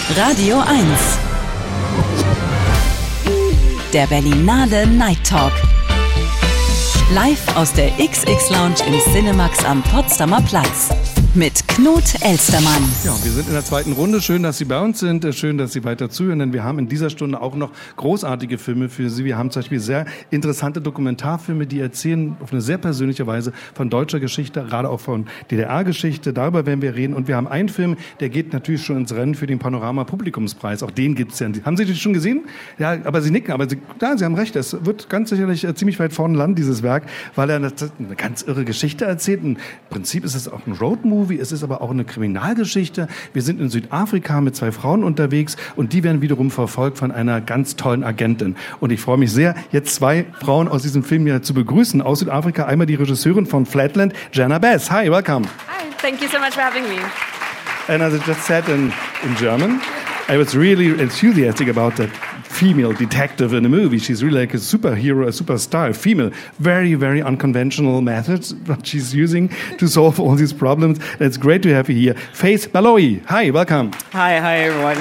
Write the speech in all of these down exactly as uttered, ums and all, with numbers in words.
Radio eins. Der Berlinale Night Talk. Live aus der X X Lounge im Cinemax am Potsdamer Platz. Mit Knut Elstermann. Ja, wir sind in der zweiten Runde. Schön, dass Sie bei uns sind. Schön, dass Sie weiter zuhören, denn wir haben in dieser Stunde auch noch großartige Filme für Sie. Wir haben zum Beispiel sehr interessante Dokumentarfilme, die erzählen auf eine sehr persönliche Weise von deutscher Geschichte, gerade auch von D D R-Geschichte. Darüber werden wir reden. Und wir haben einen Film, der geht natürlich schon ins Rennen für den Panorama-Publikumspreis. Auch den gibt's ja. Haben Sie den schon gesehen? Ja, aber Sie nicken. Aber Sie, ja, Sie haben recht. Es wird ganz sicherlich ziemlich weit vorne landen, dieses Werk, weil er eine, eine ganz irre Geschichte erzählt. Im Prinzip ist es auch ein Roadmovie. Es ist aber auch eine Kriminalgeschichte. Wir sind in Südafrika mit zwei Frauen unterwegs und die werden wiederum verfolgt von einer ganz tollen Agentin. Und ich freue mich sehr, jetzt zwei Frauen aus diesem Film hier zu begrüßen aus Südafrika. Einmal die Regisseurin von Flatland, Jana Bass. Hi, welcome. Hi, thank you so much for having me. And as I just said in, in German, I was really enthusiastic about that female detective in the movie. She's really like a superhero, a superstar, a female. Very, very unconventional methods that she's using to solve all these problems. And it's great to have you here. Faith Baloyi. Hi, welcome. Hi, hi everyone.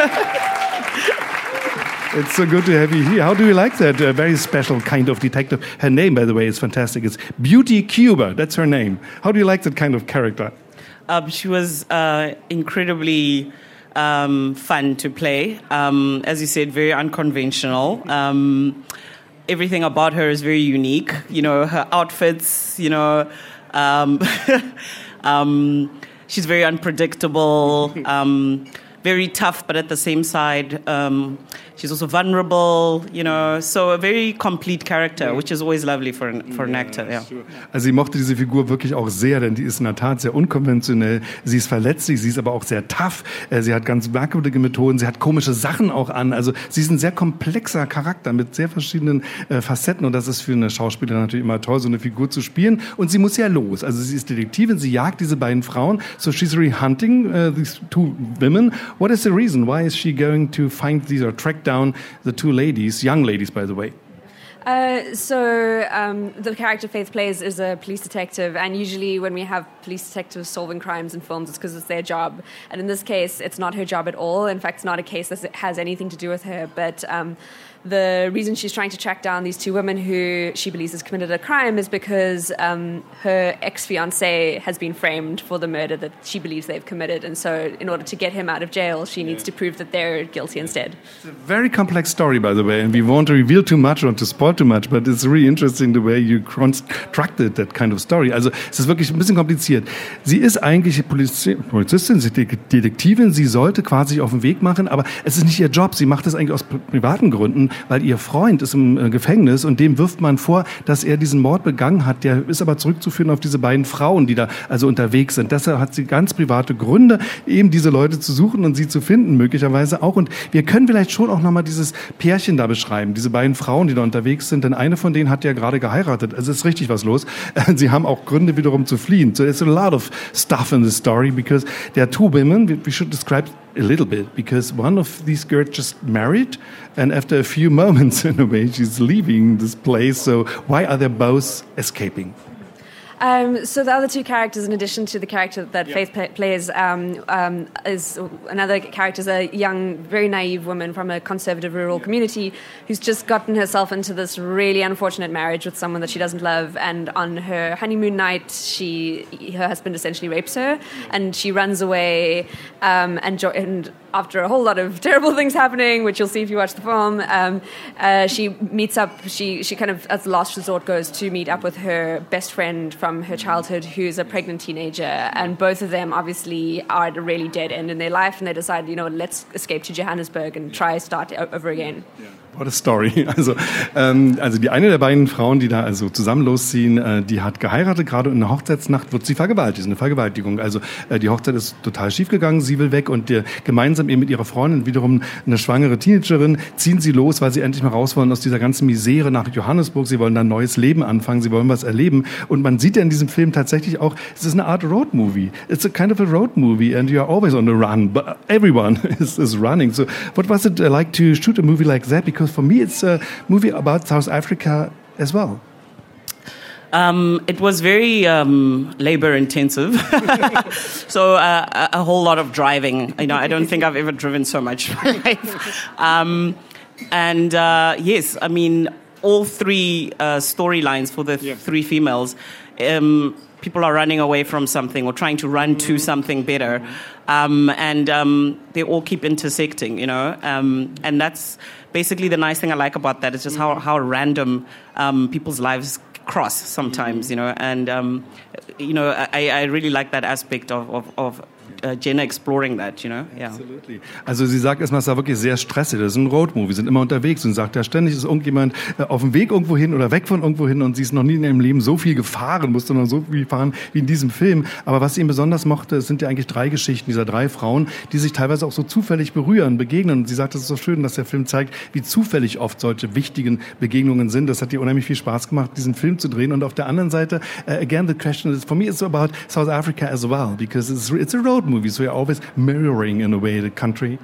It's so good to have you here. How do you like that uh, very special kind of detective? Her name, by the way, is fantastic. It's Beauty Cuba. That's her name. How do you like that kind of character? Um, she was uh, incredibly um, fun to play. Um, as you said, very unconventional. Um, everything about her is very unique. You know, her outfits, you know, um, um, she's very unpredictable, um, very tough, but at the same side, um, she's also vulnerable, you know, so a very complete character, which is always lovely for an, for an actor. Yeah. Also sie mochte diese Figur wirklich auch sehr, denn die ist in der Tat sehr unkonventionell. Sie ist verletzlich, sie ist aber auch sehr tough. Sie hat ganz merkwürdige Methoden, sie hat komische Sachen auch an. Also sie ist ein sehr komplexer Charakter mit sehr verschiedenen äh, Facetten und das ist für eine Schauspielerin natürlich immer toll, so eine Figur zu spielen. Und sie muss ja los. Also sie ist Detektivin, sie jagt diese beiden Frauen. So she's really hunting uh, these two women. What is the reason? Why is she going to find these or track down the two ladies, young ladies, by the way? Uh, so um, the character Faith plays is a police detective, and usually when we have police detectives solving crimes in films, it's because it's their job. And in this case, it's not her job at all. In fact, it's not a case that has anything to do with her, but um, the reason she's trying to track down these two women who she believes has committed a crime is because um, her ex-fiancé has been framed for the murder that she believes they've committed. And so in order to get him out of jail, she needs to prove that they're guilty instead. It's a very complex story, by the way, and we won't reveal too much or to spoil too much, but it's really interesting the way you constructed that kind of story. Also es ist wirklich ein bisschen kompliziert. Sie ist eigentlich Poliz- Polizistin, sie ist Detektivin, sie sollte quasi auf den Weg machen, aber es ist nicht ihr Job. Sie macht das eigentlich aus privaten Gründen, weil ihr Freund ist im Gefängnis und dem wirft man vor, dass er diesen Mord begangen hat. Der ist aber zurückzuführen auf diese beiden Frauen, die da also unterwegs sind. Deshalb hat sie ganz private Gründe, eben diese Leute zu suchen und sie zu finden, möglicherweise auch. Und wir können vielleicht schon auch nochmal dieses Pärchen da beschreiben, diese beiden Frauen, die da unterwegs sind, denn eine von denen hat ja gerade geheiratet. Also ist richtig was los. Sie haben auch Gründe wiederum zu fliehen. So there's a lot of stuff in the story because there are two women. We should describe a little bit because one of these girls just married and after a few moments in a way she's leaving this place. So why are they both escaping? Um, so the other two characters, in addition to the character that Yeah. Faith p- plays, um, um, is another character is a young, very naive woman from a conservative rural community who's just gotten herself into this really unfortunate marriage with someone that she doesn't love. And on her honeymoon night, she, her husband essentially rapes her, and she runs away. Um, and, jo- and after a whole lot of terrible things happening, which you'll see if you watch the film, um, uh, she meets up. She she kind of, as the last resort, goes to meet up with her best friend from her childhood, who's a pregnant teenager, and both of them obviously are at a really dead end in their life, and they decide, you know, let's escape to Johannesburg and try start over again. Yeah. What a story. Also, ähm, also die eine der beiden Frauen, die da also zusammen losziehen, äh, die hat geheiratet, gerade in der Hochzeitsnacht wird sie vergewaltigt. Das ist eine Vergewaltigung. Also äh, die Hochzeit ist total schief gegangen, sie will weg und äh, gemeinsam eben mit ihrer Freundin, wiederum eine schwangere Teenagerin, ziehen sie los, weil sie endlich mal raus wollen aus dieser ganzen Misere nach Johannesburg. Sie wollen da ein neues Leben anfangen, sie wollen was erleben. Und man sieht ja in diesem Film tatsächlich auch, es ist eine Art Road-Movie. It's a kind of a road movie and you are always on the run, but everyone is, is running. So what was it like to shoot a movie like that? Because for me it's a movie about South Africa as well. Um, it was very um, labor intensive, so uh, a, a whole lot of driving. You know, I don't think I've ever driven so much in my life. Um, and uh, yes, I mean, all three uh, storylines for the th- yeah. three females. Um, people are running away from something or trying to run to something better, um, and um, they all keep intersecting. You know, um, and that's basically the nice thing I like about that. It's just how how random um, people's lives cross sometimes, you know, and um, you know, I, I really like that aspect of of, of uh, Jenna exploring that, you know. Yeah. Absolutely. Also sie sagt erstmal, es war wirklich sehr stressig. Das ist ein Roadmovie, sind immer unterwegs und sagt, ja, ständig ist irgendjemand auf dem Weg irgendwo hin oder weg von irgendwo hin und sie ist noch nie in ihrem Leben so viel gefahren, musste noch so viel fahren wie in diesem Film. Aber was sie ihm besonders mochte, es sind ja eigentlich drei Geschichten dieser drei Frauen, die sich teilweise auch so zufällig berühren, begegnen. Und sie sagt, es ist so schön, dass der Film zeigt, wie zufällig oft solche wichtigen Begegnungen sind. Das hat ihr unheimlich viel Spaß gemacht, diesen Film zu drehen. Und auf der anderen Seite, uh, again, the question is, for me, it's about South Africa as well, because it's, it's a road movie, so you're always mirroring, in a way, the country.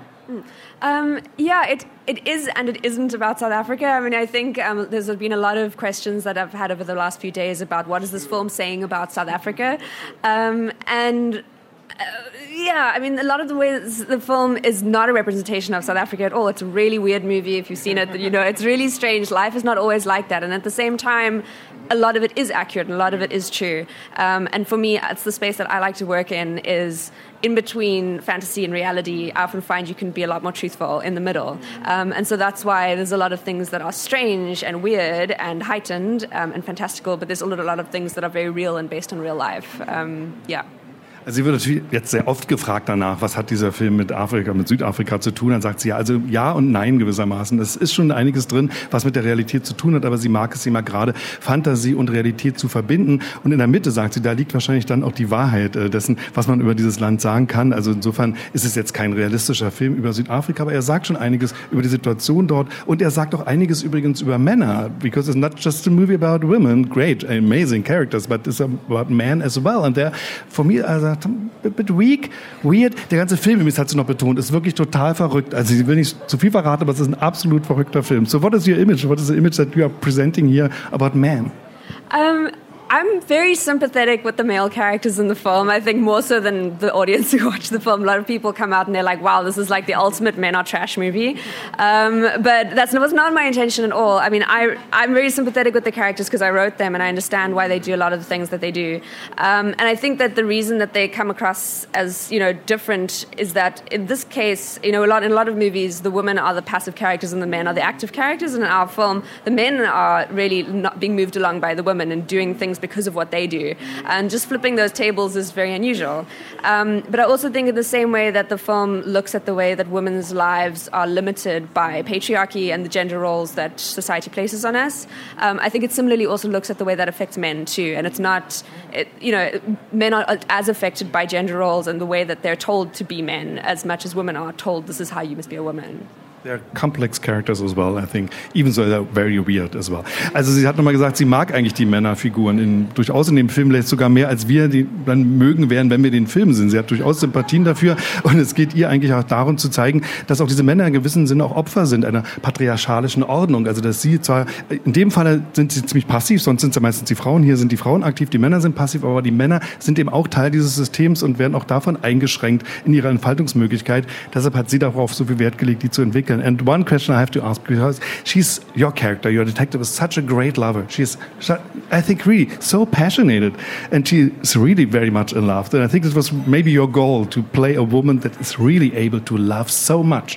Um, yeah, it it is and it isn't about South Africa. I mean, I think um, there's been a lot of questions that I've had over the last few days about what is this film saying about South Africa, um, and. Uh, yeah, I mean, a lot of the ways the film is not a representation of South Africa at all. It's a really weird movie. If you've seen it, you know, it's really strange. Life is not always like that. And at the same time, a lot of it is accurate and a lot of it is true. Um, and for me, it's the space that I like to work in is in between fantasy and reality. I often find you can be a lot more truthful in the middle. Um, and so that's why there's a lot of things that are strange and weird and heightened um, and fantastical, but there's a lot, a lot of things that are very real and based on real life. Um, yeah. Also sie wird natürlich jetzt sehr oft gefragt danach, was hat dieser Film mit Afrika, mit Südafrika zu tun? Dann sagt sie ja, also ja und nein gewissermaßen. Es ist schon einiges drin, was mit der Realität zu tun hat, aber sie mag es immer gerade, Fantasie und Realität zu verbinden. Und in der Mitte, sagt sie, da liegt wahrscheinlich dann auch die Wahrheit dessen, was man über dieses Land sagen kann. Also insofern ist es jetzt kein realistischer Film über Südafrika, aber er sagt schon einiges über die Situation dort und er sagt auch einiges übrigens über Männer, because it's not just a movie about women, great, amazing characters, but it's about men as well. And there, for me, also a bit weak, weird. Der ganze Film, wie es hat sie noch betont, ist wirklich total verrückt. Also sie will nicht zu viel verraten, aber es ist ein absolut verrückter Film. So what is your image? What is the image that you are presenting here about men? Um, I'm very sympathetic with the male characters in the film. I think more so than the audience who watch the film. A lot of people come out and they're like, wow, this is like the ultimate men are trash movie. Um, but that was not my intention at all. I mean, I, I'm very sympathetic with the characters because I wrote them and I understand why they do a lot of the things that they do. Um, and I think that the reason that they come across as, you know, different is that in this case, you know, a lot in a lot of movies, the women are the passive characters and the men are the active characters. And in our film, the men are really not being moved along by the women and doing things because of what they do. And just flipping those tables is very unusual. Um, but I also think in the same way that the film looks at the way that women's lives are limited by patriarchy and the gender roles that society places on us, um, I think it similarly also looks at the way that affects men too. And it's not, it, you know, men are as affected by gender roles and the way that they're told to be men as much as women are told this is how you must be a woman. They're complex characters as well, I think. Even so, they're very weird as well. Also sie hat nochmal gesagt, sie mag eigentlich die Männerfiguren in, durchaus in dem Film, vielleicht sogar mehr, als wir die dann mögen werden, wenn wir den Film sehen. Sie hat durchaus Sympathien dafür und es geht ihr eigentlich auch darum zu zeigen, dass auch diese Männer in gewissem Sinne auch Opfer sind einer patriarchalischen Ordnung. Also dass sie zwar, in dem Fall sind sie ziemlich passiv, sonst sind es ja meistens die Frauen. Hier sind die Frauen aktiv, die Männer sind passiv, aber die Männer sind eben auch Teil dieses Systems und werden auch davon eingeschränkt in ihrer Entfaltungsmöglichkeit. Deshalb hat sie darauf so viel Wert gelegt, die zu entwickeln. And one question I have to ask, because she's, your character, your detective, is such a great lover. She's, I think, really so passionate, and she's really very much in love. And I think this was maybe your goal, to play a woman that is really able to love so much.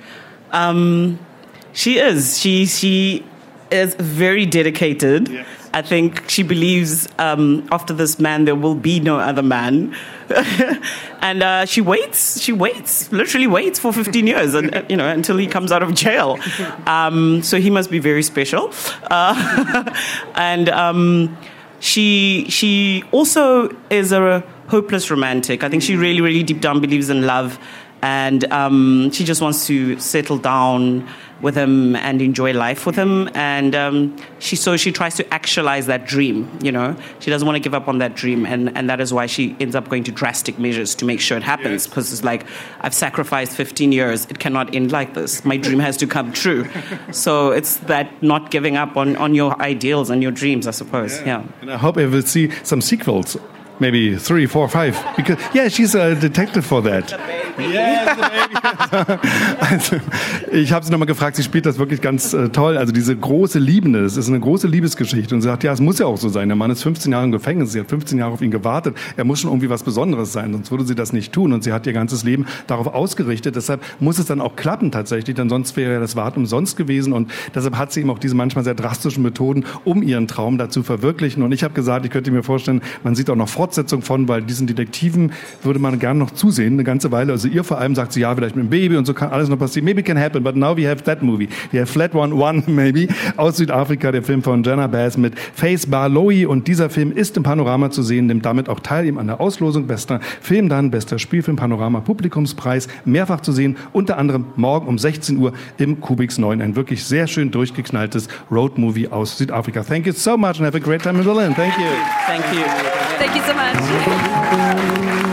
Um, she is. She she is very dedicated. Yeah. I think she believes um, after this man there will be no other man, and uh, she waits. She waits, literally waits for fifteen years, and you know, until he comes out of jail. Um, so he must be very special, uh, and um, she she also is a hopeless romantic. I think she really, really deep down believes in love, and um, she just wants to settle down with him and enjoy life with him. And um, she so she tries to actualize that dream, you know. She doesn't want to give up on that dream, and, and that is why she ends up going to drastic measures to make sure it happens, because it's like, I've sacrificed fifteen years, it cannot end like this. My dream has to come true. So it's that not giving up on, on your ideals and your dreams, I suppose. Yeah. yeah. And I hope I will see some sequels. Maybe three, four, five. Because yeah, she's a detective for that. Yes, also, ich habe sie nochmal gefragt, sie spielt das wirklich ganz äh, toll. Also diese große Liebende, das ist eine große Liebesgeschichte. Und sie sagt, ja, es muss ja auch so sein. Der Mann ist fünfzehn Jahre im Gefängnis, sie hat fünfzehn Jahre auf ihn gewartet. Er muss schon irgendwie was Besonderes sein, sonst würde sie das nicht tun. Und sie hat ihr ganzes Leben darauf ausgerichtet. Deshalb muss es dann auch klappen tatsächlich, denn sonst wäre ja das Warten umsonst gewesen. Und deshalb hat sie eben auch diese manchmal sehr drastischen Methoden, um ihren Traum da zu verwirklichen. Und ich habe gesagt, ich könnte mir vorstellen, man sieht auch noch Fortsetzung von, weil diesen Detektiven würde man gerne noch zusehen, eine ganze Weile. Also ihr vor allem sagt sie, ja, vielleicht mit dem Baby und so kann alles noch passieren. Maybe can happen, but now we have that movie. We have Flat One One, maybe, aus Südafrika, der Film von Jenna Bass mit Faith Barlowy. Und dieser Film ist im Panorama zu sehen, nimmt damit auch teil eben an der Auslosung. Bester Film dann, bester Spielfilm, Panorama Publikumspreis, mehrfach zu sehen, unter anderem morgen um sechzehn Uhr im Kubix neun. Ein wirklich sehr schön durchgeknalltes Road-Movie aus Südafrika. Thank you so much and have a great time in Berlin. Thank you. Thank you. Thank you so much.